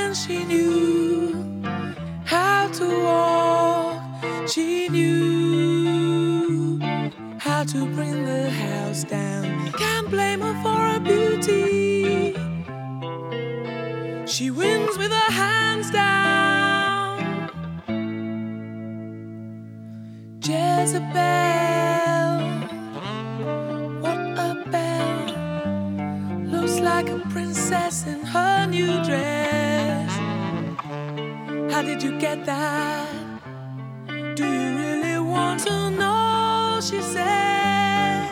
when she knew how to walk. She knew how to bring the house down. Can't blame her for her beauty. She wins with her hands down. Jezebel, what a belle. Looks like a princess in her new dress. How did you get that? Do you really want to know? She said.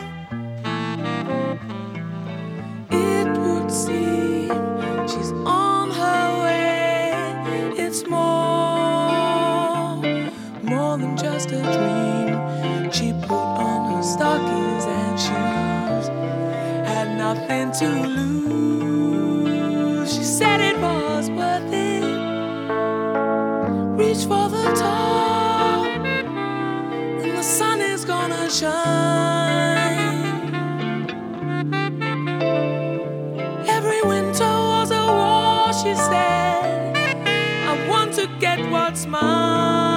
It would seem she's on her way. It's more than just a dream. She put on her stockings and shoes, had nothing to lose. She said it was worth it. Reach for the top, and the sun is gonna shine. Every winter was a war, she said. I want to get what's mine.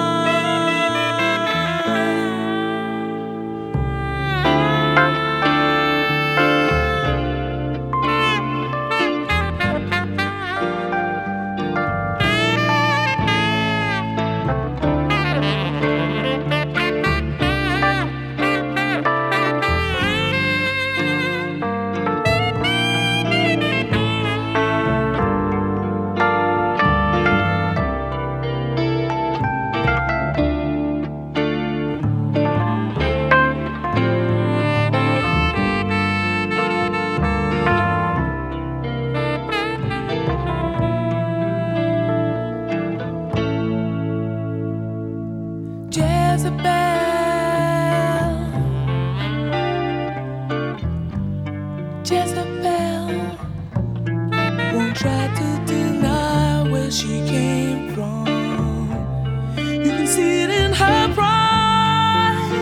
Jezebel won't try to deny where she came from. You can see it in her pride,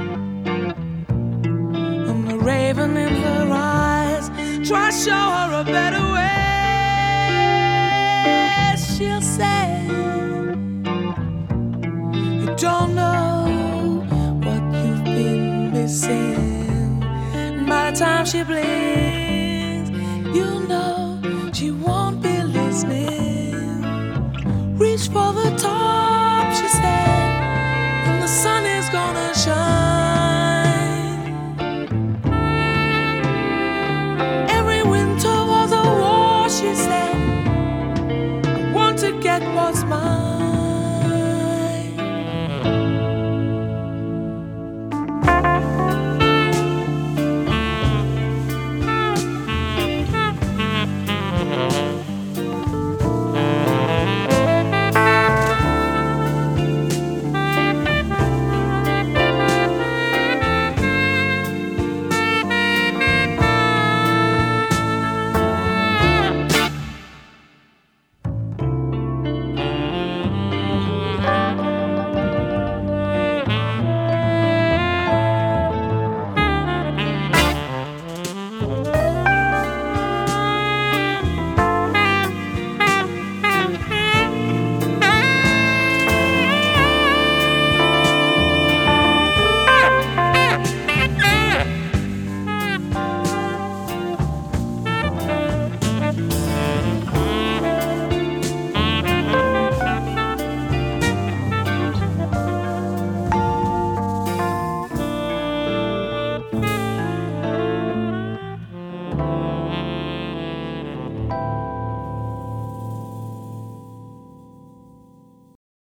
and the raven in her eyes. Try to show her a better way. She'll say, you don't know what you've been missing. By the time she blinks, you know she won't be listening. Reach for the top.